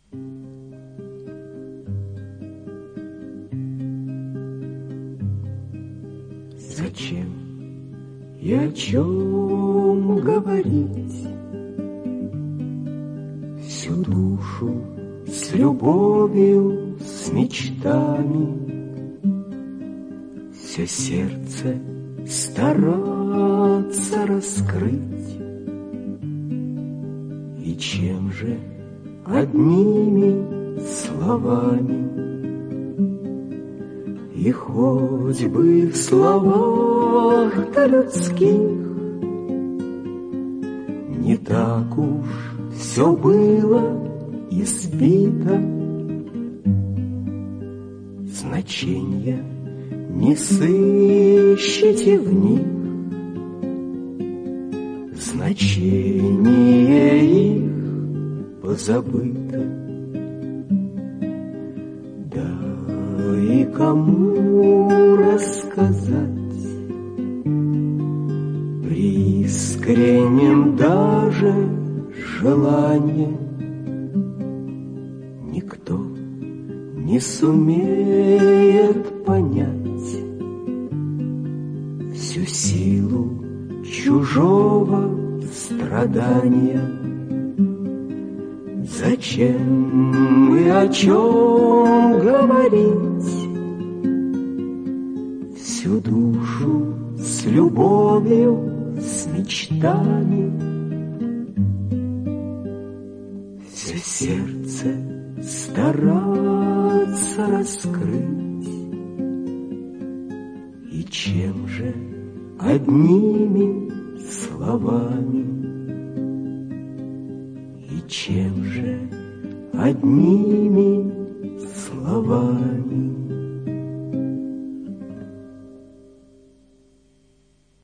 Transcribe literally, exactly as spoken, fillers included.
Зачем и о чем говорить? Всю душу с любовью, с мечтами, все сердце стараться раскрыть. И чем же одними словами? И хоть бы в словах-то людских не так уж все было избито, значения не сыщите в них, значение их позабыто. Да и кому рассказать при искреннем даже желании? Никто не сумеет понять всю силу чужого страдания. Зачем и о чем говорить? Всю душу с любовью, с мечтами, все сердце стараться раскрыть. И чем же одними словами? И чем же одними словами?